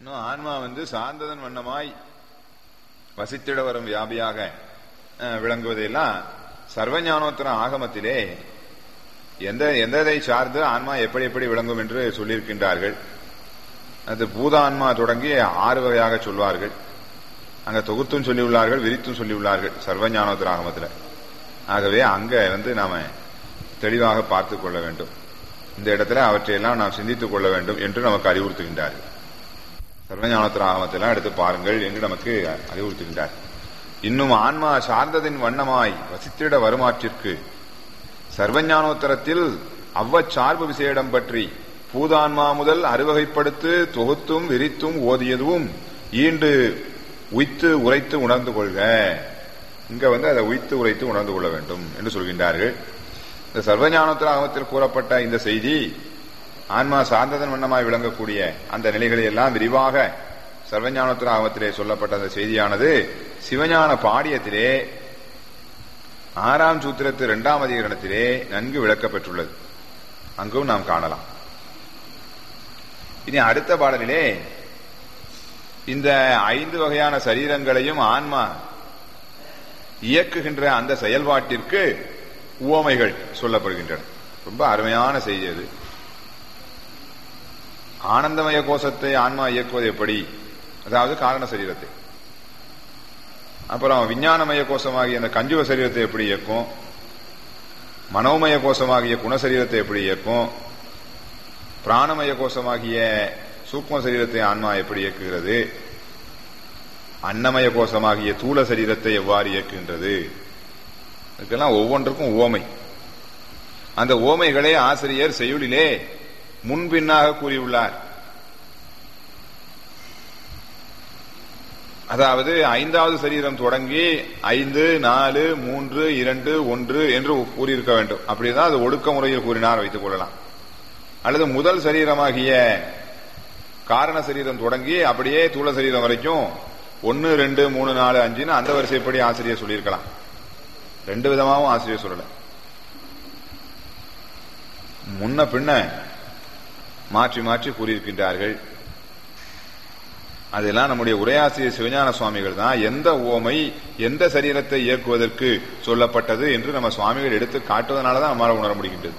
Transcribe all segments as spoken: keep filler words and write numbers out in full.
இன்னும் ஆன்மா வந்து சார்ந்ததன் வண்ணமாய் வசித்திட வரும் வியாபியாக விளங்குவதெல்லாம் சர்வஞானோத்தர ஆகமத்திலே எந்த எந்ததை சார்ந்து ஆன்மா எப்படி எப்படி விளங்கும் என்று சொல்லியிருக்கின்றார்கள். அது பூதான்மா தொடங்கி ஆறு வகையாக சொல்வார்கள். அங்க தொகுத்தும் சொல்லியுள்ளார்கள், விரித்தும் சொல்லியுள்ளார்கள் சர்வஞானோத்தர ஆகமத்தில். ஆகவே அங்க வந்து நாம தெளிவாக பார்த்துக் கொள்ள வேண்டும். இந்த இடத்துல அவற்றையெல்லாம் நாம் சிந்தித்துக் கொள்ள வேண்டும் என்று நமக்கு அறிவுறுத்துகின்றார்கள். சர்வஞானோத்தர ஆகமத்தெல்லாம் எடுத்து பாருங்கள் என்று நமக்கு அறிவுறுத்துகின்றார். இன்னும் ஆன்மா சார்ந்ததின் வண்ணமாய் வசித்திட வருமாற்றிற்கு சர்வஞானோத்தரத்தில் அவ்வச்சார்பு விசேடம் பற்றி பூதான்மா முதல் அறுவகைப்படுத்து தொகுத்தும் விரித்தும் ஓதியதும் ஈண்டு உய்த்து உரைத்து உணர்ந்து கொள்க. இங்க வந்து அதை உய்த்து உரைத்து உணர்ந்து கொள்ள வேண்டும் என்று சொல்கின்றார்கள். இந்த சர்வஞானோத்தர ஆகமத்தில் கூறப்பட்ட இந்த செய்தி ஆன்மா சார்ந்ததன் வண்ணமாய் விளங்கக்கூடிய அந்த நிலைகளை எல்லாம் விரிவாக சர்வஞானோத்தர ஆகமத்திலே சொல்லப்பட்ட அந்த செய்தியானது சிவஞான பாடியத்திலே ஆறாம் சூத்திரத்து இரண்டாம் அதிகரணத்திலே நன்கு விளக்கப்பெற்றுள்ளது. அங்கும் நாம் காணலாம். இனி அடுத்த பாடலிலே இந்த ஐந்து வகையான சரீரங்களையும் ஆன்மா இயக்குகின்ற அந்த செயல்பாட்டிற்கு உவமைகள் சொல்லப்படுகின்றன. ரொம்ப அருமையான செய்தி அது. ஆனந்தமய கோஷத்தை ஆன்மா இயக்குவது எப்படி, அதாவது காரண சரீரத்தை. அப்புறம் விஞ்ஞானமய கோஷமாகிய அந்த கஞ்சுவ சரீரத்தை எப்படி இயக்கும், மனோமய கோஷமாகிய குணசரீரத்தை எப்படி இயக்கும், பிராணமய கோஷமாகிய சூக்ம சரீரத்தை ஆன்மா எப்படி இயக்குகிறது, அன்னமய கோஷமாகிய தூள சரீரத்தை எவ்வாறு இயக்குகின்றது, இதுக்கெல்லாம் ஒவ்வொன்றுக்கும் உவமை. அந்த உவமைகளை ஆசிரியர் செய்யுளிலே முன்பின்னாக கூறியுள்ளார். அதாவது ஐந்தாவது சரீரம் தொடங்கி ஐந்து நாலு மூன்று இரண்டு ஒன்று என்று கூறியிருக்க வேண்டும். அப்படிதான் அது ஒடுக்க முறையில் கூறினார் வைத்துக் கொள்ளலாம். அல்லது முதல் சரீரமாகிய காரண சரீரம் தொடங்கி அப்படியே தூள சரீரம் வரைக்கும் ஒன்னு ரெண்டு மூணு நாலு அஞ்சுன்னு அந்த வரிசைப்படி ஆசிரியர் சொல்லியிருக்கலாம். ரெண்டு விதமாகவும் ஆசிரியர் சொல்லல. முன்ன பின்ன மாற்றி மாற்றி கூறியிருக்கின்றார்கள். அதெல்லாம் நம்முடைய உரையாசிரியர் சிவஞான சுவாமிகள் தான் எந்த உவமை எந்த சரீரத்தை இயக்குவதற்கு சொல்லப்பட்டது என்று நம்ம சுவாமிகள் எடுத்து காட்டுவதனாலதான் நம்மளால உணர முடிகின்றது.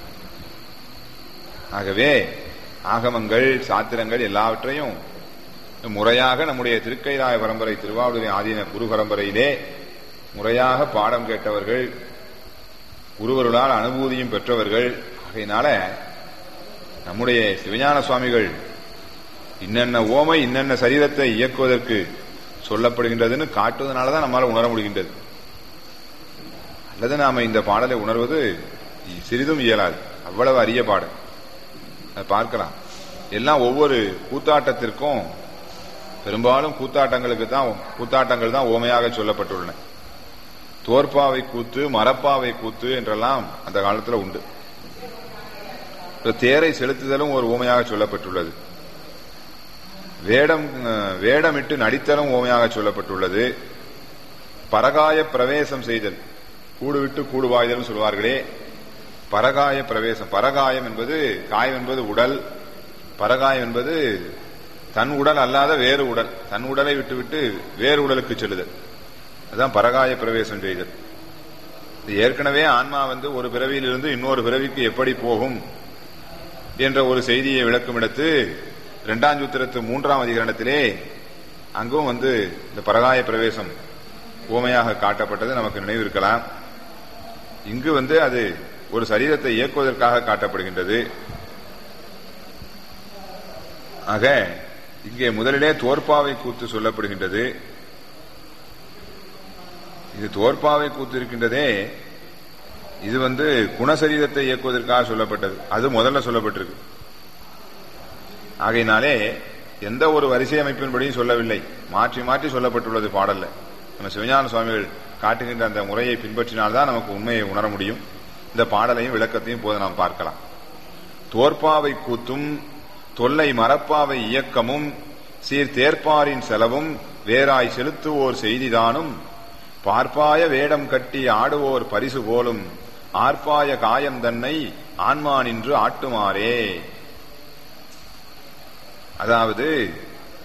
ஆகவே ஆகமங்கள் சாத்திரங்கள் எல்லாவற்றையும் முறையாக நம்முடைய திருக்கைலாய பரம்பரை திருவாவூர் ஆதீன குரு பரம்பரையிலே முறையாக பாடம் கேட்டவர்கள், குருவருளால் அனுபூதியும் பெற்றவர்கள். ஆகையினால நம்முடைய சிவஞான சுவாமிகள் இன்னென்ன ஓமை இன்னென்ன சரீரத்தை இயக்குவதற்கு சொல்லப்படுகின்றதுன்னு காட்டுவதனாலதான் நம்மளால உணர முடிகின்றது. அல்லது நாம இந்த பாடலை உணர்வது சிறிதும் இயலாது. அவ்வளவு அரிய பாடல். அதை பார்க்கலாம். எல்லாம் ஒவ்வொரு கூத்தாட்டத்திற்கும் பெரும்பாலும் கூத்தாட்டங்களுக்கு தான் கூத்தாட்டங்கள் தான் ஓமையாக சொல்லப்பட்டுள்ளன. தோற்பாவை கூத்து, மரப்பாவை கூத்து என்றெல்லாம் அந்த காலத்தில் உண்டு. தேரை செலுத்துதலும் ஒரு ஓமையாக சொல்லப்பட்டுள்ளது. வேடம் வேடமிட்டு நடித்தலும் ஓமையாக சொல்லப்பட்டுள்ளது. பரகாய பிரவேசம் செய்தல், கூடு விட்டு கூடு வாய்தல் சொல்வார்களே, பரகாய பிரவேசம். பரகாயம் என்பது, காயம் என்பது உடல், பரகாயம் என்பது தன் உடல் அல்லாத வேறு உடல், தன் உடலை விட்டு விட்டு வேறு உடலுக்கு செல்லுதல். அதுதான் பரகாய பிரவேசம் செய்தல். ஏற்கனவே ஆன்மா வந்து ஒரு பிறவியிலிருந்து இன்னொரு பிறவிக்கு எப்படி போகும் என்ற ஒரு செய்தியை விளக்கும் இடத்து இரண்டாம் சூத்திரத்து மூன்றாம் அதிகரணத்திலே அங்கும் வந்து இந்த பரகாய பிரவேசம் ஓமையாக காட்டப்பட்டது நமக்கு நினைவிருக்கலாம். இங்கு வந்து அது ஒரு சரீரத்தை இயக்குவதற்காக காட்டப்படுகின்றது. ஆக இங்கே முதலிலே தோற்பாவை கூத்து சொல்லப்படுகின்றது. இது தோற்பாவை கூத்து இருக்கின்றதே, இது வந்து குணசரீரத்தை இயக்குவதற்காக சொல்லப்பட்டது. அது முதல்ல சொல்லப்பட்டிருக்கு. ஆகையினாலே எந்த ஒரு வரிசை அமைப்பின்படியும் சொல்லவில்லை, மாற்றி மாற்றி சொல்லப்பட்டுள்ளது பாடல்ல. நம்ம சிவஞான சுவாமிகள் காட்டுகின்ற அந்த முறையை பின்பற்றினால்தான் நமக்கு உண்மையை உணர முடியும். இந்த பாடலையும் விளக்கத்தையும் போது நாம் பார்க்கலாம். தோற்பாவை கூத்தும் தொல்லை மரப்பாவை இயக்கமும் சீர் தேர்ப்பாரின் செலவும் வேறாய் செலுத்துவோர் செய்திதானும் பார்ப்பாய வேடம் கட்டி ஆடுவோர் பரிசு போலும் ஆர்ப்பாய காயம் தன்னை ஆன்மா நின்று ஆட்டுமாறே. அதாவது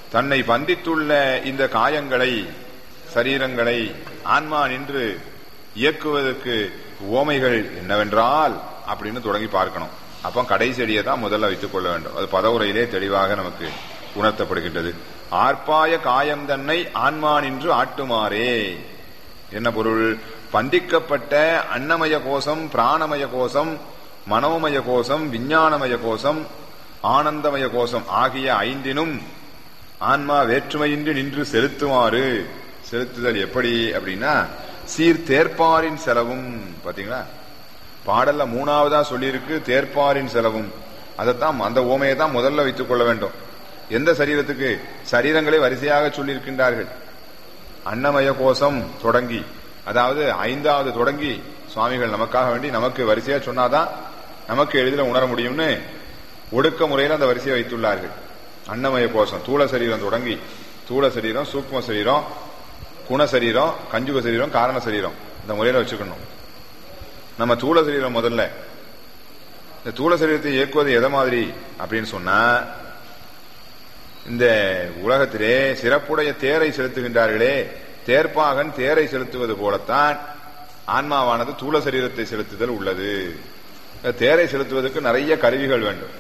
தன்னை பந்தித்துள்ள இந்த காயங்களை சரீரங்களை ஆன்மா நின்று இயக்குவதற்கு ஓமைகள் என்னவென்றால் அப்படின்னு தொடங்கி பார்க்கணும். அப்ப கடைசெடியை தான் முதல்ல வைத்துக் கொள்ள வேண்டும். அது பதவுரையிலே தெளிவாக நமக்கு உணர்த்தப்படுகின்றது. ஆர்ப்பாய காயம் தன்னை ஆன்மா நின்று ஆட்டுமாறே. என்ன பொருள்? பந்திக்கப்பட்ட அன்னமய கோஷம், பிராணமய கோஷம், மனோமய கோஷம், விஞ்ஞானமய கோஷம், ஆனந்தமய கோஷம் ஆகிய ஐந்தினும் ஆன்மா வேற்றுமையின்றி நின்று செலுத்துமாறு. செலுத்துதல் எப்படி அப்படின்னா சீர் தேர்ப்பாரின் செலவும். பாத்தீங்களா, பாடல்ல மூணாவதா சொல்லியிருக்கு தேர்ப்பாரின் செலவும். அதைத்தான் அந்த ஓமையை தான் முதல்ல வைத்துக் கொள்ள வேண்டும். எந்த சரீரத்துக்கு? சரீரங்களை வரிசையாக சொல்லியிருக்கின்றார்கள். அன்னமய கோஷம் தொடங்கி, அதாவது ஐந்தாவது தொடங்கி சுவாமிகள் நமக்காக வேண்டி நமக்கு வரிசையா சொன்னாதான் நமக்கு எளிதில் உணர முடியும்னு ஒடுக்க முறையில் அந்த வரிசையை வைத்துள்ளார்கள். அன்னமய கோஷம் தூள சரீரம் தொடங்கி, தூள சரீரம், சூக்ம சரீரம், குணசரீரம், கஞ்சுக சரீரம், காரண சரீரம், இந்த முறையில வச்சுக்கணும். நம்ம தூள சரீரம் முதல்ல. இந்த தூள சரீரத்தை இயக்குவது எதை மாதிரி அப்படின்னு சொன்னா, இந்த உலகத்திலே சிறப்புடைய தேரை செலுத்துகின்றார்களே, தேர்ப்பாகன் தேரை செலுத்துவது போலத்தான் ஆன்மாவானது தூள சரீரத்தை செலுத்துதல் உள்ளது. தேரை செலுத்துவதற்கு நிறைய கருவிகள் வேண்டும்.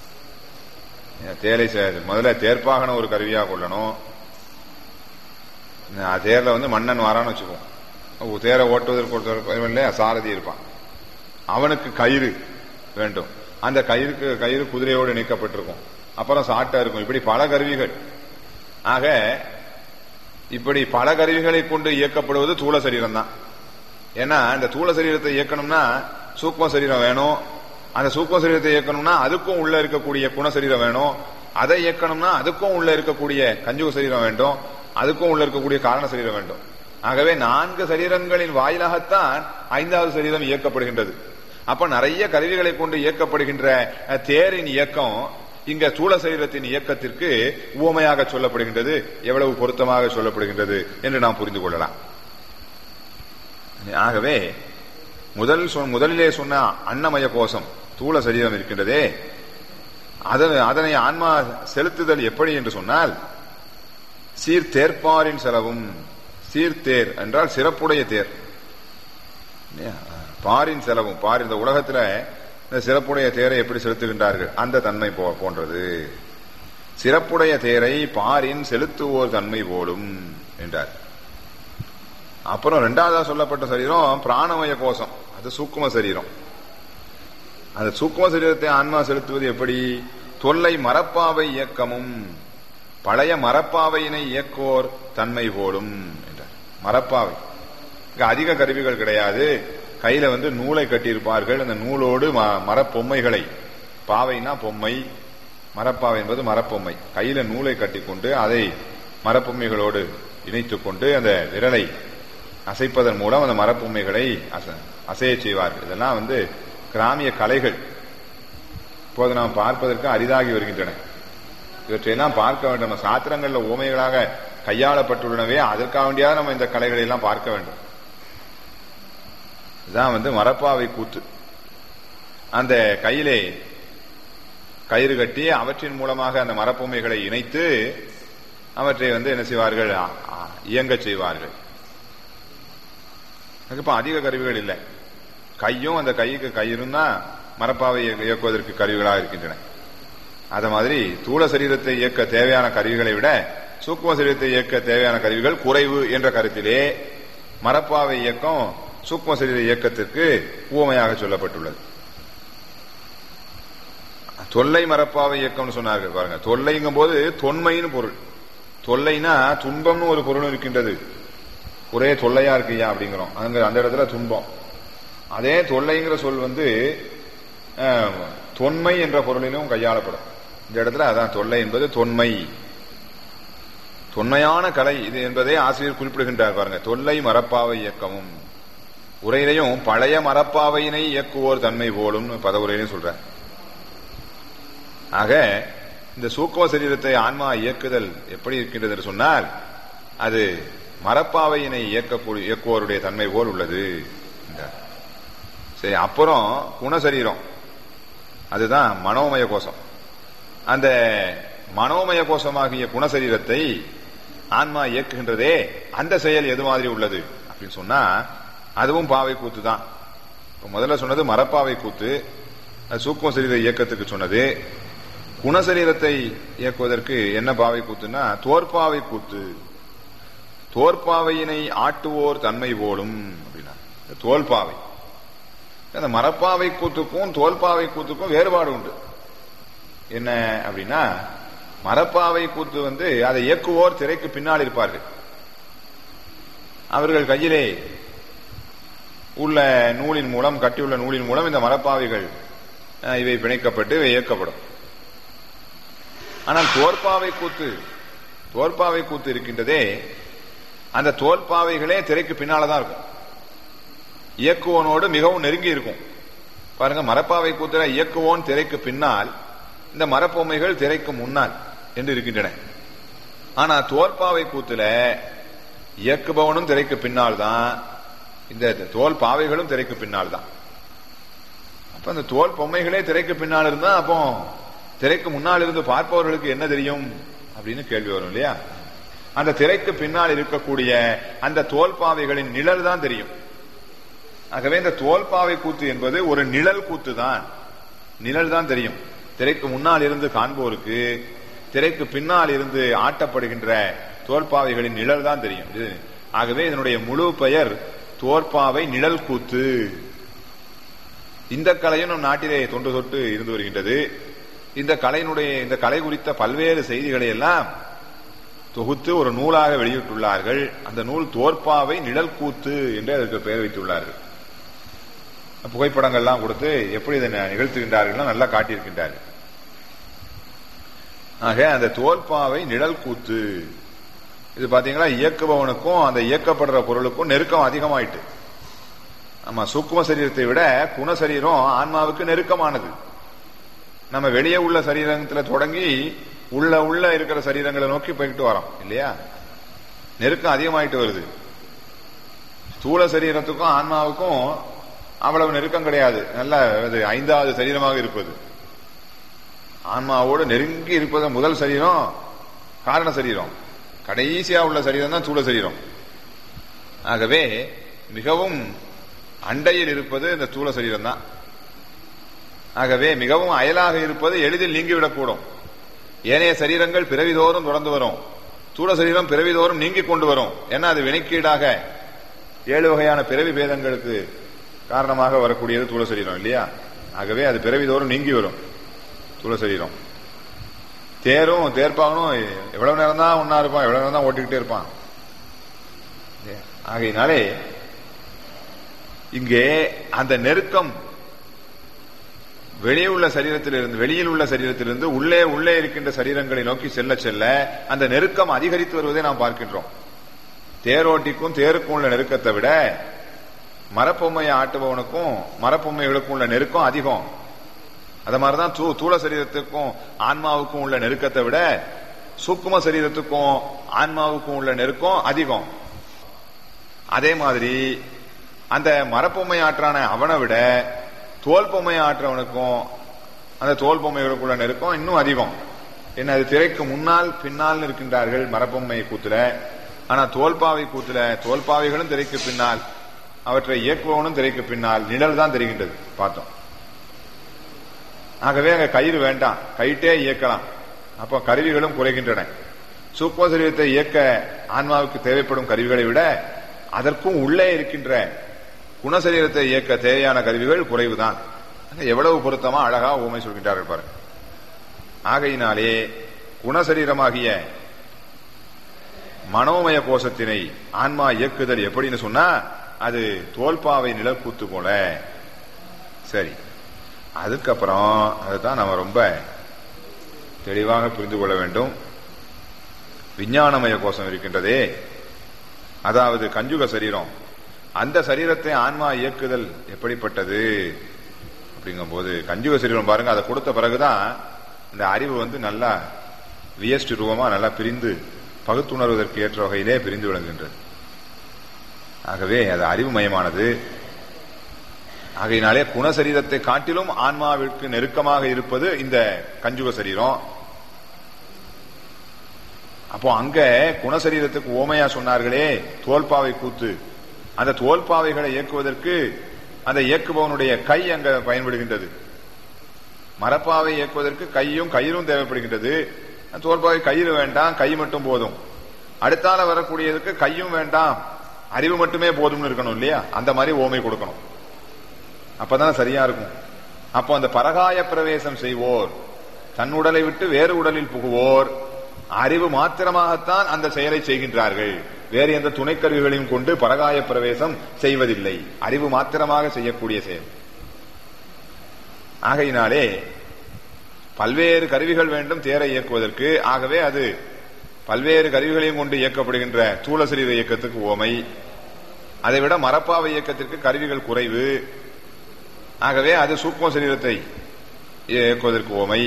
தேரை முதல்ல தேர்ப்பாகன ஒரு கருவியா கொள்ளணும். தேர்ல வந்து மன்னன் வாரான்னு வச்சுக்குவோம். தேரை ஓட்டுவதற்கு ஒருத்தர் சாரதி இருப்பான், அவனுக்கு கயிறு வேண்டும். அந்த கயிறுக்கு கயிறு குதிரையோடு இணைக்கப்பட்டிருக்கும். அப்புறம் சாட்டா இருக்கும். இப்படி பல கருவிகள். ஆக இப்படி பல கருவிகளை கொண்டு இயக்கப்படுவது தூள சரீரம் தான். ஏன்னா இந்த தூள சரீரத்தை இயக்கணும்னா சூக்ம சரீரம் வேணும். அந்த சூக்ம சரீரத்தை இயக்கணும்னா அதுக்கும் உள்ள இருக்கக்கூடிய குணசரீரம் வேணும். அதை இயக்கணும்னா அதுக்கும் உள்ள இருக்கக்கூடிய கஞ்சுக சரீரம் வேண்டும். அதுக்கும் உள்ள இருக்கக்கூடிய காரண சரீரம் வேண்டும். ஆகவே நான்கு சரீரங்களின் வாயிலாகத்தான் ஐந்தாவது சரீரம் இயக்கப்படுகின்றது. அப்ப நிறைய கருவிகளை கொண்டு இயக்கப்படுகின்ற தேரின் இயக்கம் இங்க தூள சரீரத்தின் இயக்கத்திற்கு உவமையாக சொல்லப்படுகின்றது. எவ்வளவு பொருத்தமாக சொல்லப்படுகின்றது என்று நாம் புரிந்து கொள்ளலாம். ஆகவே முதல் முதலிலே சொன்ன அன்னமய கோஷம் தூள சரீரம் இருக்கின்றதே, அதனை ஆன்மா செலுத்துதல் எப்படி என்று சொன்னால் சீர்தேர்ப்பாரின் செலவும். சீர்தேர் என்றால் சிறப்புடைய தேர். பாரின் செலவும், பார் இந்த உலகத்துல இந்த சிறப்புடைய தேரை எப்படி செலுத்துகின்றார்கள் அந்த தன்மை போன்றது. சிறப்புடைய தேரை பாரின் செலுத்துவோர் தன்மை போலும் என்றார். அப்புறம் இரண்டாவதா சொல்லப்பட்ட சரீரம் பிராணமய கோஷம். அது சூக்கும சரீரம். அந்த சூக்கும சரீரத்தை ஆன்மா செலுத்துவது எப்படி? தொல்லை மரப்பாவை இயக்கமும் பழைய மரப்பாவையினை இயக்கோர் தன்மை போலும் என்றார். மரப்பாவை இங்க அதிக கருவிகள் கிடையாது. கையில வந்து நூலை கட்டியிருப்பார்கள். அந்த நூலோடு மரப்பொம்மைகளை, பாவைனா பொம்மை, மரப்பாவை என்பது மரப்பொம்மை. கையில நூலை கட்டிக்கொண்டு அதை மரப்பொம்மைகளோடு இணைத்துக் கொண்டு அந்த விரலை அசைப்பதன் மூலம் அந்த மரப்பொம்மைகளை அசைய செய்வார்கள். இதெல்லாம் வந்து கிராமிய கலைகள். இப்போது நாம் பார்ப்பதற்கு அரிதாகி வருகின்றன. இவற்றையெல்லாம் பார்க்க வேண்டும். நம்ம சாத்திரங்கள்ல ஓமைகளாக கையாளப்பட்டுள்ளனவே, அதற்காக வேண்டியாக நம்ம இந்த கலைகளை எல்லாம் பார்க்க வேண்டும். இதுதான் வந்து மரப்பாவை கூத்து. அந்த கையிலே கயிறு கட்டி அவற்றின் மூலமாக அந்த மரப்பொம்மைகளை இணைத்து அவற்றை வந்து என்ன செய்வார்கள்? இயங்க செய்வார்கள். இப்ப அதிக கருவிகள் இல்லை. கையும் அந்த கைக்கு கயிறும் தான் மரப்பாவை இயக்குவதற்கு கருவிகளாக இருக்கின்றன. அத மாதிரி தூள சரீரத்தை இயக்க தேவையான கருவிகளை விட சூக்ம சரீரத்தை இயக்க தேவையான கருவிகள் குறைவு என்ற கருத்திலே மரப்பாவை இயக்கம் சூக்ம சரீர இயக்கத்திற்கு உவமையாக சொல்லப்பட்டுள்ளது. தொல்லை மரப்பாவை இயக்கம்னு சொன்னார்கள் பாருங்க. தொல்லைங்கும் போது தொன்மைன்னு பொருள். தொல்லைனா துன்பம்னு ஒரு பொருள் இருக்கின்றது. ஒரே தொல்லையா இருக்கியா அப்படிங்கிறோம். அங்க அந்த இடத்துல துன்பம். அதே தொல்லைங்கிற சொல் வந்து தொன்மை என்ற பொருளிலும் கையாளப்படும். இந்த இடத்துல அதான் தொல்லை என்பது தொன்மை, தொன்மையான கலை இது என்பதை ஆசிரியர் குறிப்பிடுகின்றார் பாருங்க. தொல்லை மரப்பாவை இயக்கமும் உரையிலையும் பழைய மரப்பாவையினை இயக்குவோர் தன்மை போலும் பதவுரையிலையும் சொல்ற. ஆக இந்த சூக்ம சரீரத்தை ஆன்மா இயக்குதல் எப்படி இருக்கின்றது என்று சொன்னால் அது மரப்பாவையினை இயக்கக்கூடிய இயக்குவோருடைய தன்மை போல் உள்ளது. சரி, அப்புறம் குணசரீரம், அதுதான் மனோமய கோஷம். அந்த மனோமய கோஷமாகிய குணசரீரத்தை ஆன்மா இயக்குகின்றதே, அந்த செயல் எது மாதிரி உள்ளது அப்படின்னு சொன்னா அதுவும் பாவை கூத்து தான். முதல்ல சொன்னது மரப்பாவை கூத்து, சூக்ம சரீர இயக்கத்துக்கு சொன்னது. குணசரீரத்தை இயக்குவதற்கு என்ன பாவை கூத்துன்னா தோற்பாவை கூத்து. தோற்பாவையினை ஆட்டுவோர் தன்மை போலும் அப்படின்னா தோல்பாவை. அந்த மரப்பாவை கூத்துக்கும் தோல்பாவை கூத்துக்கும் வேறுபாடு உண்டு. என்ன அப்படின்னா மரப்பாவை கூத்து வந்து அதை இயக்குவோர் திரைக்கு பின்னால் இருப்பார்கள். அவர்கள் கையிலே உள்ள நூலின் மூலம், கட்டியுள்ள நூலின் மூலம் இந்த மரப்பாவைகள் இவை பிணைக்கப்பட்டு இவை இயக்கப்படும். ஆனால் தோற்பாவை கூத்து தோற்பாவை கூத்து இருக்கின்றதே, அந்த தோல்பாவைகளே திரைக்கு பின்னால்தான் இருக்கும். இயக்குவோனோடு மிகவும் நெருங்கி இருக்கும். பாருங்க, மரப்பாவை கூத்துல இயக்குவோன் திரைக்கு பின்னால், இந்த மரப்பொம்மைகள் திரைக்கு முன்னால் என்று இருக்கின்றன. ஆனா தோற்பாவை கூத்துல இயக்குபவனும் திரைக்கு பின்னால் தான், இந்த தோல் பாவைகளும் திரைக்கு பின்னால் தான். அப்ப அந்த தோல் பொம்மைகளே திரைக்கு பின்னால் இருந்தா அப்போ திரைக்கு முன்னால் இருந்து பார்ப்பவர்களுக்கு என்ன தெரியும் அப்படின்னு கேள்வி வரும் இல்லையா? அந்த திரைக்கு பின்னால் இருக்கக்கூடிய அந்த தோல்பாவைகளின் நிழல் தான் தெரியும். ஆகவே இந்த தோல்பாவை கூத்து என்பது ஒரு நிழல் கூத்து தான். நிழல் தான் தெரியும். திரைக்கு முன்னால் இருந்து காண்போருக்கு திரைக்கு பின்னால் இருந்து ஆட்டப்படுகின்ற தோல்பாவைகளின் நிழல் தான் தெரியும். ஆகவே இதனுடைய முழு பெயர் தோற்பாவை நிழல் கூத்து. இந்த கலையும் நம் நாட்டிலே தொன்று தொட்டு இருந்து வருகின்றது. இந்த கலையினுடைய இந்த கலை குறித்த பல்வேறு செய்திகளை எல்லாம் தொகுத்து ஒரு நூலாக வெளியிட்டுள்ளார்கள். அந்த நூல் தோற்பாவை நிழல் கூத்து என்று அதற்கு பெயர் வைத்துள்ளார்கள். புகைப்படங்கள்லாம் கொடுத்து எப்படி இதை நிகழ்த்துகின்றார்கள் நல்லா காட்டியிருக்கின்றார்கள். ஆக அந்த தோற்பாவை நிழல் கூத்து இது பாத்தீங்களா, இயக்குபவனுக்கும் அந்த இயக்கப்படுற பொருளுக்கும் நெருக்கம் அதிகமாயிட்டு. ஆமா, சூக்ம சரீரத்தை விட குணசரீரம் ஆன்மாவுக்கு நெருக்கமானது. நம்ம வெளியே உள்ள சரீரத்துல தொடங்கி உள்ள உள்ள இருக்கிற சரீரங்களை நோக்கி போயிட்டு வரோம் இல்லையா? நெருக்கம் அதிகமாயிட்டு வருது. ஸ்தூல சரீரத்துக்கும் ஆன்மாவுக்கும் அவ்வளவு நெருக்கம் கிடையாது. நல்ல ஐந்தாவது சரீரமாக இருப்பது ஆன்மாவோடு நெருங்கி இருப்பது முதல் சரீரம் காரண சரீரம். கடைசியா உள்ள சரீரம் தான் ஸ்தூல சரீரம். ஆகவே மிகவும் அண்டையில் இருப்பது இந்த ஸ்தூல சரீரம் தான். ஆகவே மிகவும் அயலாக இருப்பது எளிதில் நீங்கிவிடக்கூடும். ஏனைய சரீரங்கள் பிறவிதோறும் தொடர்ந்து வரும். ஸ்தூல சரீரம் பிறவிதோறும் நீங்கி கொண்டு வரும். ஏன்னா அது வினைக்கீடாக ஏழு வகையான பிறவி பேதங்களுக்கு காரணமாக வரக்கூடியது ஸ்தூல சரீரம் இல்லையா? ஆகவே அது பிறவிதோறும் நீங்கி வரும் ஸ்தூல சரீரம். தேரும் தேர்ப்பாகனும் எவ்வளவு நேரம் தான் ஒன்னா இருப்பான், எவ்வளவு நேரம் தான் ஓட்டிக்கிட்டே இருப்பான். ஆகையினாலே இங்கே அந்த நெருக்கம் வெளியே உள்ள சரீரத்திலிருந்து வெளியில் உள்ள சரீரத்திலிருந்து உள்ளே உள்ளே இருக்கின்ற சரீரங்களை நோக்கி செல்ல செல்ல அந்த நெருக்கம் அதிகரித்து வருவதை நாம் பார்க்கின்றோம். தேரோட்டிக்கும் தேருக்கும் உள்ள நெருக்கத்தை விட மரப்பொம்மையை ஆட்டுபவனுக்கும் மரப்பொம்மைகளுக்கும் உள்ள நெருக்கம் அதிகம். அது மாதிரிதான் தூள சரீரத்துக்கும் ஆன்மாவுக்கும் உள்ள நெருக்கத்தை விட சூக்கும சரீரத்துக்கும் ஆன்மாவுக்கும் உள்ள நெருக்கம் அதிகம். அதே மாதிரி அந்த மரப்பொம்மை ஆற்றான அவனை விட தோல் பொம்மை ஆற்றவனுக்கும் அந்த தோல் பொம்மைகளுக்குள்ள நெருக்கம் இன்னும் அதிகம். என்ன, அது திரைக்கு முன்னால் பின்னால் இருக்கின்றார்கள் மரப்பொம்மை கூத்துல. ஆனா தோல்பாவை கூத்துல தோல்பாவைகளும் திரைக்கு பின்னால், அவற்றை இயக்குவனும் திரைக்கு பின்னால், நிழல் தான் தெரிகின்றது பார்த்தோம். ஆகவே அங்க கயிறு வேண்டாம், கயிட்டே இயக்கலாம். அப்ப கருவிகளும் குறைகின்றன. சூக்ம சரீரத்தை இயக்க ஆன்மாவுக்கு தேவைப்படும் கருவிகளை விட அதற்கும் உள்ளே இருக்கின்ற குணசரீரத்தை இயக்க தேவையான கருவிகள் குறைவுதான். எவ்வளவு பொருத்தமா அழகா ஊமை சொல்கின்றார்கள் பாருங்க. ஆகையினாலே குணசரீரமாகிய மனோமய கோஷத்தினை ஆன்மா இயக்குதல் எப்படின்னு சொன்னா அது தோல்பாவை நிழற்கூத்து போல. சரி, அதுக்கப்புறம் அதுதான் நம்ம ரொம்ப தெளிவாக புரிந்து கொள்ள வேண்டும். விஞ்ஞானமய கோஷம் இருக்கின்றதே, அதாவது கஞ்சுக சரீரம், அந்த சரீரத்தை ஆன்மா இயக்குதல் எப்படிப்பட்டது அப்படிங்கும் போது கஞ்சுக சரீரம் பாருங்க, அதை கொடுத்த பிறகுதான் இந்த அறிவு வந்து நல்லா வியஸ்ட் ரூபமா நல்லா பிரிந்து பகுத்துணர்வதற்கு ஏற்ற வகையிலே பிரிந்து விளங்குகின்றது. ஆகவே அது அறிவுமயமானது. ஆகையினாலே குணசரீரத்தை காட்டிலும் ஆன்மாவிற்கு நெருக்கமாக இருப்பது இந்த கஞ்சுக சரீரம். அப்போ அங்க குணசரீரத்துக்கு ஓமையா சொன்னார்களே தோல்பாவை கூத்து, அந்த தோல்பாவைகளை இயக்குவதற்கு அந்த இயக்குபவனுடைய கை அங்க பயன்படுகின்றது. மரப்பாவை இயக்குவதற்கு கையும் கயிறும் தேவைப்படுகின்றது. தோல்பாவை கயிறு வேண்டாம், கை மட்டும் போதும். அடுத்தால வரக்கூடியதுக்கு கையும் வேண்டாம், அறிவு மட்டுமே போதும்னு இருக்கணும் இல்லையா? அந்த மாதிரி ஓமை கொடுக்கணும், அப்பதான் சரியா இருக்கும். அப்போ அந்த பரகாய பிரவேசம் செய்வோர், தன் உடலை விட்டு வேறு உடலில் புகுவோர் அறிவு மாத்திரமாகத்தான் அந்த செயலை செய்கின்றார்கள். வேறு எந்த துணைக்கருவிகளையும் கொண்டு பரகாய பிரவேசம் செய்வதில்லை, அறிவு மாத்திரமாக செய்யக்கூடிய செயல். ஆகையினாலே பல்வேறு கருவிகள் வேண்டும் தேரை இயக்குவதற்கு. ஆகவே அது பல்வேறு கருவிகளையும் கொண்டு இயக்கப்படுகின்ற தூள சரீர இயக்கத்துக்கு ஓமை. அதைவிட மரப்பாவை இயக்கத்திற்கு கருவிகள் குறைவு. ஆகவே அது சூக்ம சரீரத்தை இயக்குவதற்கு ஓமை.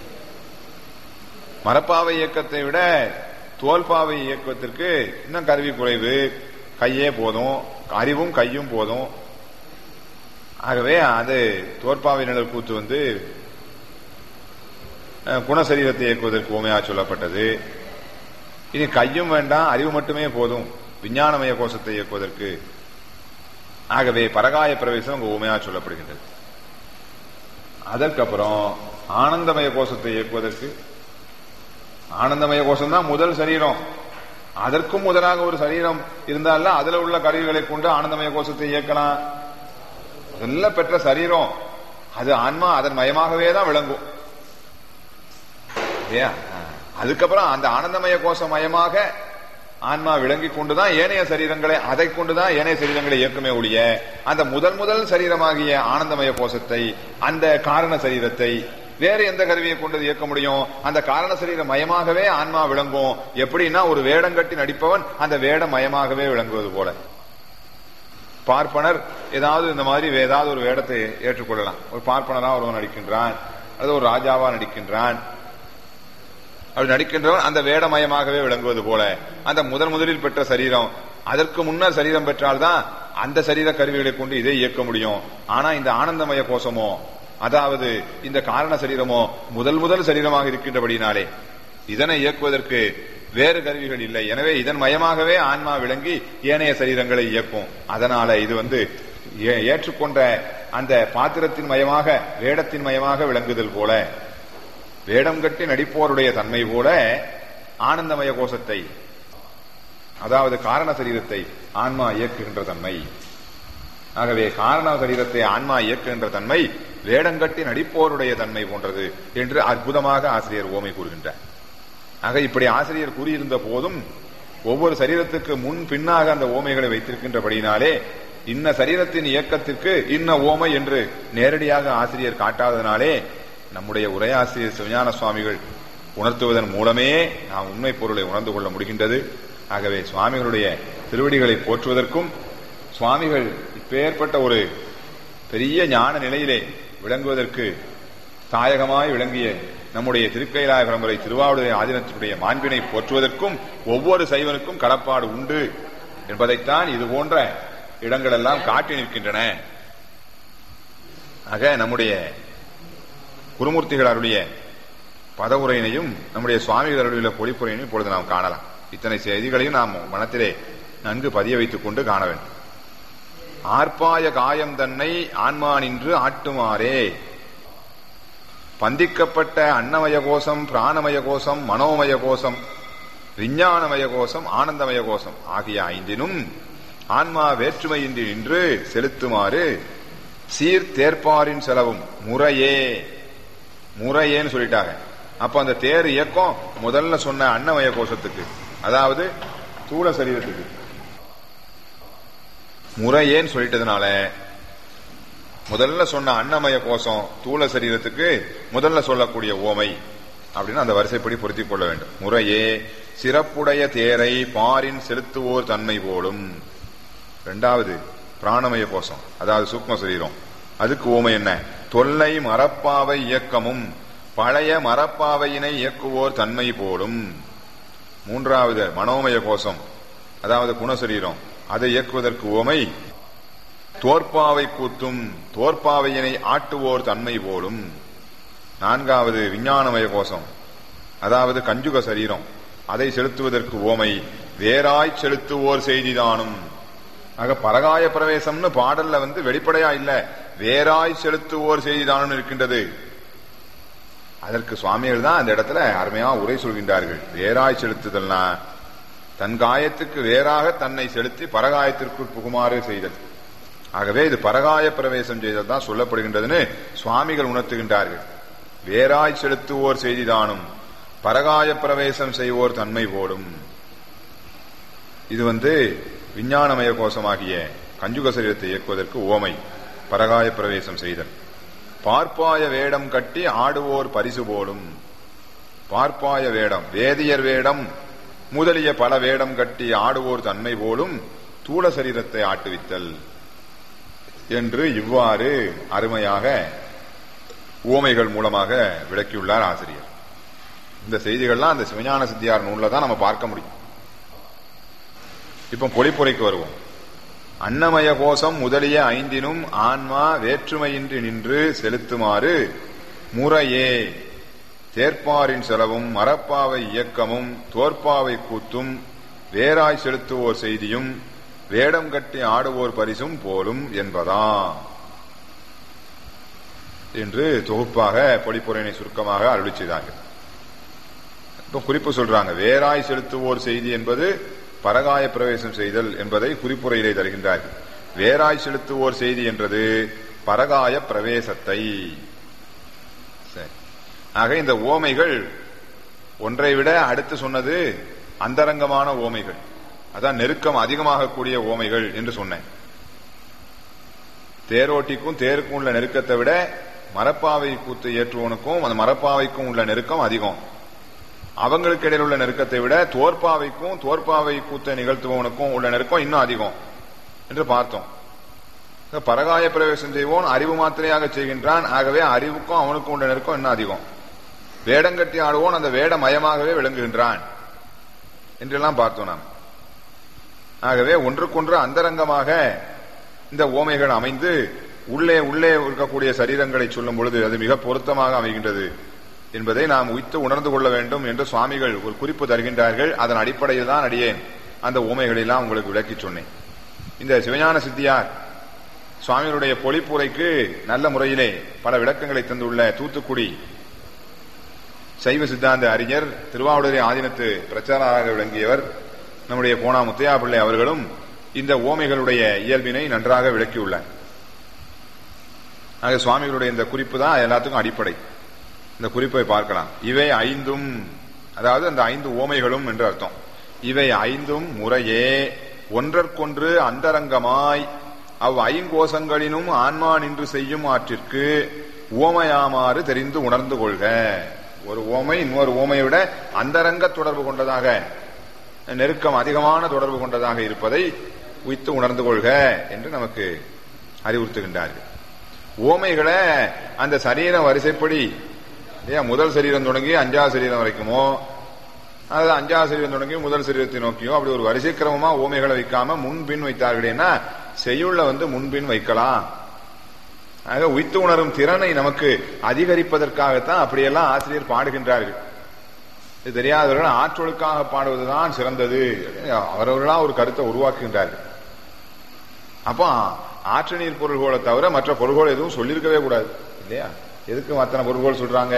மரப்பாவை இயக்கத்தை விட தோல்பாவை இயக்கத்திற்கு இன்னும் கருவி குறைவு, கையே போதும், அறிவும் கையும் போதும். ஆகவே அது தோற்பாவை நிழல் கூத்து வந்து குணசரீரத்தை இயக்குவதற்கு ஓமையா சொல்லப்பட்டது. இனி கையும் வேண்டாம், அறிவு மட்டுமே போதும் விஞ்ஞானமய கோஷத்தை இயக்குவதற்கு. ஆகவே பரகாய பிரவேசம் அங்கு ஓமையா சொல்லப்படுகின்றது. அதற்கப்புறம் ஆனந்தமய கோஷத்தை இயக்குவதற்கு, ஆனந்தமய கோஷம் தான் முதல் சரீரம். அதற்கும் முதலாக ஒரு சரீரம் இருந்தால அதுல உள்ள கருவிகளை கொண்டு ஆனந்தமய கோஷத்தை இயக்கலாம். நல்ல பெற்ற சரீரம் அது ஆன்மா அதன் மயமாகவே தான் விளங்கும். அதுக்கப்புறம் அந்த ஆனந்தமய கோஷம் மயமாக ஆன்மா விளங்கி கொண்டுதான் ஏனைய சரீரங்களை, அதை கொண்டுதான் ஏனைய சரீரங்களை இயக்குமே ஒழிய அந்த முதல் முதல் சரீரமாகிய ஆனந்தமய கோஷத்தை, அந்த காரண சரீரத்தை வேறு எந்த கருவியை கொண்டு இயக்க முடியும்? அந்த காரண சரீர மயமாகவே ஆன்மா விளங்கும். எப்படின்னா ஒரு வேடம் கட்டி நடிப்பவன் அந்த வேட மயமாகவே விளங்குவது போல. பார்ப்பனர் ஏதாவது இந்த மாதிரி ஏதாவது ஒரு வேடத்தை ஏற்றுக்கொள்ளலாம். ஒரு பார்ப்பனரா ஒருவன் நடிக்கின்றான், அது ஒரு ராஜாவா நடிக்கின்றான். அப்படி நடிக்கின்றவன் அந்த வேடமயமாகவே விளங்குவது போல அந்த முதன் முதலில் பெற்ற சரீரம், அதற்கு முன்னர் சரீரம் பெற்றால்தான் அந்த சரீர கருவிகளை கொண்டு இதை இயக்க முடியும். ஆனா இந்த ஆனந்தமய கோஷமோ, அதாவது இந்த காரண சரீரமோ முதல் முதல் சரீரமாக இருக்கின்றபடினாலே இதனை இயக்குவதற்கு வேறு கருவிகள் இல்லை. எனவே இதன் மயமாகவே ஆன்மா விளங்கி ஏனைய சரீரங்களை இயக்கும். அதனால இது வந்து ஏற்றுக்கொண்ட அந்த பாத்திரத்தின் மயமாக, வேடத்தின் மயமாக விளங்குதல் போல, வேடம் கட்டி நடிப்போருடைய தன்மை போல ஆனந்தமய கோஷத்தை, அதாவது காரண சரீரத்தை ஆன்மா இயக்குகின்ற தன்மை. ஆகவே காரண சரீரத்தை ஆன்மா இயக்குகின்ற தன்மை வேடங்கட்டி நடிப்போருடைய தன்மை போன்றது என்று அற்புதமாக ஆசிரியர் ஓமை கூறுகின்றார். ஆக இப்படி ஆசிரியர் கூறியிருந்த போதும் ஒவ்வொரு சரீரத்துக்கு முன் பின்னாக அந்த ஓமைகளை வைத்திருக்கின்றபடினாலே இன்ன சரீரத்தின் இயக்கத்திற்கு இன்ன ஓமை என்று நேரடியாக ஆசிரியர் காட்டாததினாலே நம்முடைய உரையாசிரியர் சிவஞான சுவாமிகள் உணர்த்துவதன் மூலமே நாம் உண்மை பொருளை உணர்ந்து கொள்ள முடிகின்றது. ஆகவே சுவாமிகளுடைய திருவடிகளை போற்றுவதற்கும், சுவாமிகள் இப்பேற்பட்ட ஒரு பெரிய ஞான நிலையிலே விளங்குவதற்கு தாயகமாய் விளங்கிய நம்முடைய திருக்கைலாய பரம்பரை திருவாவடுதுறை ஆதீனத்தினுடைய மாண்பினை போற்றுவதற்கும் ஒவ்வொரு சைவனுக்கும் கடப்பாடு உண்டு என்பதைத்தான் இது போன்ற இடங்கள் எல்லாம் காட்டி நிற்கின்றன. ஆக நம்முடைய குருமூர்த்திகள் அருளிய பதவுரையினையும் நம்முடைய சுவாமிகள் அருளிய பொழிப்புரையினையும் இப்பொழுது நாம் காணலாம். இத்தனை செய்திகளையும் நாம் மனத்திலே நன்கு பதிய வைத்துக் கொண்டு காண வேண்டும். ஆர்ப்பாய காயம் தன்னை ஆன்மா நின்று ஆட்டுமாறே பந்திக்கப்பட்ட அன்னமய கோஷம், பிராணமய கோஷம், மனோமய கோஷம், விஞ்ஞானமய கோஷம், ஆனந்தமய கோஷம் ஆகிய ஐந்தினும் ஆன்மா வேற்றுமையின்றி நின்று செலுத்துமாறு சீர்தேர்ப்பாரின் செலவும் முறையே, முறையேன்னு சொல்லிட்டாங்க. அப்ப அந்த தேர் இயக்கம் முதல்ல சொன்ன அன்னமய கோஷத்துக்கு, அதாவது தூள சரீரத்துக்கு முறையேன்னு சொல்லிட்டதுனால முதல்ல சொன்ன அன்னமய கோஷம் தூள சரீரத்துக்கு முதல்ல சொல்லக்கூடிய ஓமை அப்படின்னு அந்த வரிசைப்படி பொருத்திக் கொள்ள வேண்டும். முறையே சிறப்புடைய தேரை பாரின் செலுத்துவோர் தன்மை போலும். இரண்டாவது பிராணமய கோஷம், அதாவது சூக்ம சரீரம், அதுக்கு ஓமை என்ன? தொல்லை மரப்பாவை இயக்கமும் பழைய மரப்பாவையினை இயக்குவோர் தன்மை போலும். மூன்றாவது மனோமய கோஷம், அதாவது குணசரீரம், அதை இயக்குவதற்கு ஓமை தோற்பாவை கூத்தும் தோற்பாவையினை ஆட்டுவோர் தன்மை போலும். நான்காவது விஞ்ஞானமய கோஷம், அதாவது கஞ்சுக சரீரம், அதை செலுத்துவதற்கு ஓமை வேறாய் செலுத்துவோர் செய்திதானும். ஆக பரகாய பிரவேசம்னு பாடல்ல வந்து வெளிப்படையா இல்ல, வேறாய் செலுத்துவோர் செய்திதானும் இருக்கின்றது. அதற்கு சுவாமிகள் தான் அந்த இடத்துல அருமையா உரை சொல்கின்றார்கள். வேறாய் செலுத்துதல்னா தன் காயத்துக்கு வேறாக தன்னை செலுத்தி பரகாயத்திற்குள் புகுமாறு செய்தல். ஆகவே இது பரகாய பிரவேசம் செய்தல் தான் சொல்லப்படுகின்றதுன்னு சுவாமிகள் உணர்த்துகின்றார்கள். வேறாய் செலுத்துவோர் செய்திதானும் பரகாய பிரவேசம் செய்வோர் தன்மை போடும். இது வந்து விஞ்ஞானமய கோஷமாகிய கஞ்சுக சரீரத்தை இயக்குவதற்கு ஓமை பரகாய பிரவேசம் செய்தல். பார்ப்பாய வேடம் கட்டி ஆடுவோர் பரிசு போலும். பார்ப்பாய வேடம், வேதியர் வேடம் முதலிய பல வேடம் கட்டி ஆடுவோர் தன்மை போலும் தூள சரீரத்தை ஆட்டுவித்தல் என்று இவ்வாறு அருமையாக ஓமைகள் மூலமாக விளக்கியுள்ளார் ஆசிரியர். இந்த செய்திகள்லாம் அந்த சிவஞான சித்தியார் நூல்ல தான் நம்ம பார்க்க முடியும். இப்ப பொழிப்புரைக்கு வருவோம். அன்னமய கோஷம் முதலிய ஐந்தினும் ஆன்மா வேற்றுமையின்றி நின்று செலுத்துமாறு முறையே தேர்ப்பாரின் செலவும் மரப்பாவை இயக்கமும் தோற்பாவை கூத்தும் வேறாய் செலுத்துவோர் செய்தியும் வேடம் கட்டி ஆடுவோர் பரிசும் போலும் என்பதா என்று தொகுப்பாக பொழிப்புரையினை சுருக்கமாக அருளி செய்தார்கள். இப்ப குறிப்பு சொல்றாங்க. வேறாய் செலுத்துவோர் செய்தி என்பது பரகாய பிரவேசம் செய்தல் என்பதை குறிப்புரையிலே தருகின்றார்கள். வேறாய் செலுத்துவோர் செய்தி என்றது பரகாய பிரவேசத்தை. சரி, ஆக இந்த ஓமைகள் ஒன்றை விட அடுத்து சொன்னது அந்தரங்கமான ஓமைகள், அதான் நெருக்கம் அதிகமாக கூடிய ஓமைகள் என்று சொன்னேன். தேரோட்டிக்கும் தேருக்கும் உள்ள நெருக்கத்தை விட மரப்பாவை கூத்து ஏற்றுவனுக்கும் அந்த மரப்பாவைக்கும் உள்ள நெருக்கம் அதிகம். அவங்களுக்கு இடையில் உள்ள நெருக்கத்தை விட தோற்பாவைக்கும் தோற்பாவை கூத்தை நிகழ்த்துவனுக்கும் உள்ள நெருக்கம் இன்னும் அதிகம் என்று பார்த்தோம். பரகாய பிரவேசம் செய்வோன் அறிவு மாத்திரையாக செய்கின்றான். ஆகவே அறிவுக்கும் அவனுக்கும் உள்ள நெருக்கம் இன்னும் அதிகம். வேடங்கட்டி ஆடுவோன் அந்த வேடமயமாகவே விளங்குகின்றான் என்றெல்லாம் பார்த்தோம் நாம். ஆகவே ஒன்றுக்கொன்று அந்தரங்கமாக இந்த ஓமைகள் அமைந்து உள்ளே உள்ளே இருக்கக்கூடிய சரீரங்களை சொல்லும் பொழுது அது மிக பொருத்தமாக அமைகின்றது என்பதை நாம் உய்த்து உணர்ந்து கொள்ள வேண்டும் என்று சுவாமிகள் ஒரு குறிப்பு தருகின்றார்கள். அதன் அடிப்படையில் தான் அடியேன் அந்த ஓமைகளெல்லாம் உங்களுக்கு விளக்கி சொன்னேன். இந்த சிவஞான சித்தியார் சுவாமிகளுடைய பொழிப்புரைக்கு நல்ல முறையிலே பல விளக்கங்களை தந்துள்ள தூத்துக்குடி சைவ சித்தாந்த அறிஞர் திருவாவடுதுறை ஆதீனத்து பிரச்சாரராக விளங்கியவர் நம்முடைய போனா முத்தையா பிள்ளை அவர்களும் இந்த ஓமைகளுடைய இயல்பினை நன்றாக விளக்கியுள்ளார். ஆக சுவாமிகளுடைய இந்த குறிப்பு தான் எல்லாத்துக்கும் அடிப்படை. இந்த குறிப்பை பார்க்கலாம். இவை ஐந்தும், அதாவது அந்த ஐந்து ஓமைகளும் என்று அர்த்தம். இவை ஐந்தும் முறையே ஒன்றற்கொன்று அந்தரங்கமாய் அவ் ஐங்கோசங்களினும் ஆன்மா நின்று செய்யும் ஆற்றிற்கு ஓமையாமாறு தெரிந்து உணர்ந்து கொள்க. ஒரு ஓமை இன்னொரு ஓமையை விட அந்தரங்க தொடர்பு கொண்டதாக, நெருக்கம் அதிகமான தொடர்பு கொண்டதாக இருப்பதை உய்த்து உணர்ந்து கொள்க என்று நமக்கு அறிவுறுத்துகின்றார்கள். ஓமைகளை அந்த சரீர வரிசைப்படி முதல் சரீரம் தொடங்கி அஞ்சாவது சரீரம் வரைக்குமோ, அதாவது அஞ்சாவது சரீரம் தொடங்கி முதல் சரீரத்தை நோக்கியோ அப்படி ஒரு வரிசை கிரமமா ஓமைகளை வைக்காம முன்பின் வைத்தார்களேன்னா செய்யுள்ள வந்து முன்பின் வைக்கலாம். ஆக உய்த்து உணரும் திறனை நமக்கு அதிகரிப்பதற்காகத்தான் அப்படியெல்லாம் ஆசிரியர் பாடுகின்றார்கள். இது தெரியாதவர்கள் ஆற்றலுக்காக பாடுவதுதான் சிறந்தது, அவரவர்களா ஒரு கருத்தை உருவாக்குகின்றார்கள். அப்போ ஆற்று நீர் பொருள்களை தவிர மற்ற பொருள்கள் எதுவும் சொல்லியிருக்கவே கூடாது இல்லையா? எதுக்கு அத்தனை பொருள்கள் சொல்றாங்க?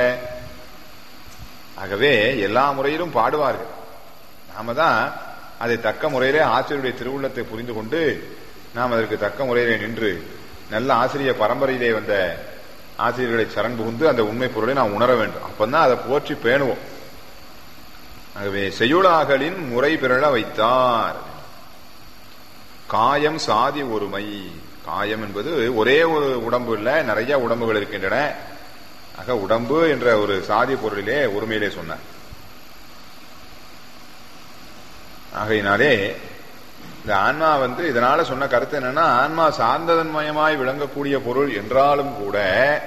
ஆகவே எல்லா முறையிலும் பாடுவார்கள். நாம தான் அதை தக்க முறையிலே ஆசிரியருடைய திருவுள்ளத்தை புரிந்து கொண்டு நாம் அதற்கு தக்க முறையிலே நின்று நல்ல ஆசிரிய பரம்பரையிலே வந்த ஆசிரியர்களை சரண் புகுந்து அந்த உண்மை பொருளை நாம் உணர வேண்டும். அப்பதான் அதை போற்றி பேணுவோம். ஆகவே செய்யுளாகலின் முறை பிறழ வைத்தார். காயம் சாதி ஒருமை. காயம் என்பது ஒரே ஒரு உடம்பு இல்ல, நிறைய உடம்புகள் இருக்கின்றன. ஆக உடம்பு என்ற ஒரு சாதி பொருளிலே ஒருமையிலே சொன்னார். ஆகையினாலே இந்த ஆன்மா வந்து இதனால சொன்ன கருத்து என்னன்னா, ஆன்மா சார்ந்ததன்மயமாய் விளங்கக்கூடிய பொருள் என்றாலும் கூட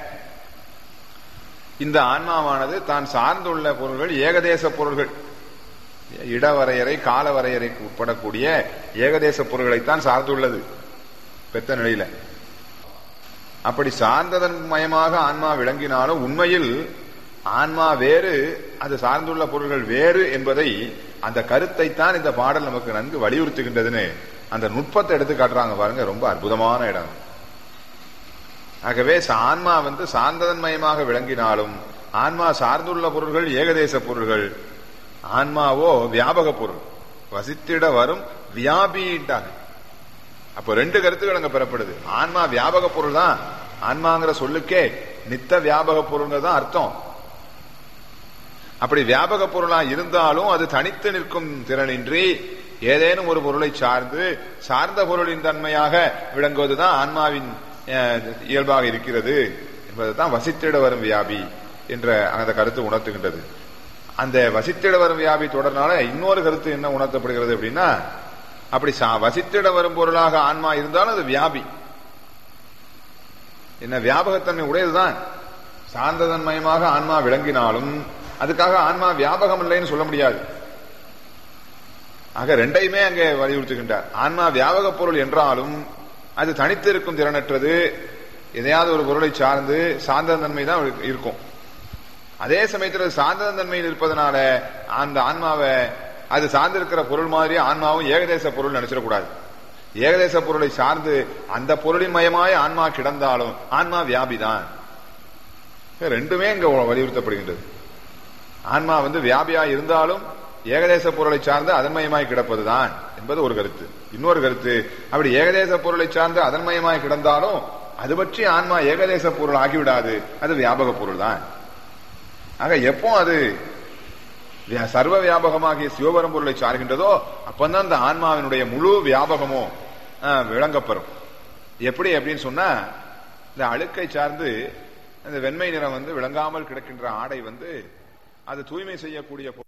இந்த ஆன்மாவானது தான் சார்ந்துள்ள பொருள்கள் ஏகதேச பொருள்கள், இடவரையறை கால வரையறைக்கு உட்படக்கூடிய ஏகதேச பொருள்களைத்தான் சார்ந்துள்ளது பெத்த நிலையில. அப்படி சார்ந்ததன் மயமாக ஆன்மா விளங்கினாலும் உண்மையில் ஆன்மா வேறு, அது சார்ந்துள்ள பொருள்கள் வேறு என்பதை அந்த கருத்தை தான் இந்த பாடல் நமக்கு நன்கு வலியுறுத்துகின்றதுன்னு அந்த நுட்பத்தை எடுத்து காட்டுறாங்க பாருங்க. ரொம்ப அற்புதமான இடம். ஆகவே ஆன்மா வந்து சார்ந்ததன்மயமாக விளங்கினாலும் ஆன்மா சார்ந்துள்ள பொருள்கள் ஏகதேச பொருள்கள், ஆன்மாவோ வியாபக பொருள், வசித்திட வரும் வியாபிட்டாங்க. அப்போ ரெண்டு கருத்துக்கள் அங்க பெறப்படுது. ஆன்மா வியாபக பொருள் தான், ஆன்மாங்கிற சொல்லுக்கே நித்த வியாபக பொருள்கள் தான் அர்த்தம். அப்படி வியாபக பொருளா இருந்தாலும் அது தனித்து நிற்கும் திறனின்றி ஏதேனும் ஒரு பொருளை சார்ந்து சார்ந்த பொருளின் தன்மையாக விளங்குவதுதான் ஆன்மாவின் இயல்பாக இருக்கிறது என்பதுதான் வசித்திட வரும் வியாபி என்ற அந்த கருத்து உணர்த்துகின்றது. அந்த வசித்திட வரும் வியாபி தொடர்னால இன்னொரு கருத்து என்ன உணர்த்தப்படுகிறது அப்படின்னா, அப்படி வசித்திட வரும் பொருளாக ஆன்மா இருந்தாலும் அது வியாபி, என்ன வியாபகத்தன்மை உடையதுதான். சார்ந்ததன்மயமாக ஆன்மா விளங்கினாலும் அதுக்காக ஆன்மா வியாபகம் இல்லைன்னு சொல்ல முடியாது. ஆக ரெண்டையுமே அங்கே வலியுறுத்துகின்றார். ஆன்மா வியாபக பொருள் என்றாலும் அது தனித்து இருக்கும் திறனற்றது, எதையாவது ஒரு பொருளை சார்ந்து சார்ந்ததன்மை தான் இருக்கும். அதே சமயத்தில் சார்ந்ததன்மையில் இருப்பதனால அந்த ஆன்மாவை அது சார்ந்திருக்கிற பொருள் மாதிரி ஆன்மாவும் ஏகதேச பொருள் நினைச்சிடக்கூடாது. ஏகதேச பொருளை சார்ந்து அந்த பொருளின் மயமாய் ஆன்மா கிடந்தாலும் ஆன்மா வியாபிதான். ரெண்டுமே இங்க வலியுறுத்தப்படுகின்றது. ஆன்மா வந்து வியாபியா இருந்தாலும் ஏகதேச பொருளை சார்ந்து அதன்மயமாய் கிடப்பதுதான் என்பது ஒரு கருத்து. இன்னொரு கருத்து, அப்படி ஏகதேச பொருளை சார்ந்து அதன்மயமாய் கிடந்தாலும் அது பற்றி ஆன்மா ஏகதேச பொருள் ஆகிவிடாது, அது வியாபக பொருள் தான். ஆக எப்போ அது சர்வ வியாபகமாகிய சிவபரம் பொருளை சார்கின்றதோ அப்பந்தான் அந்த ஆன்மாவினுடைய முழு வியாபகமும் விளங்கப்பெறும். எப்படி அப்படின்னு சொன்னா, இந்த அழுக்கை சார்ந்து இந்த வெண்மை நிறம் வந்து விளங்காமல் கிடக்கின்ற ஆடை வந்து அது தூய்மை செய்யக்கூடிய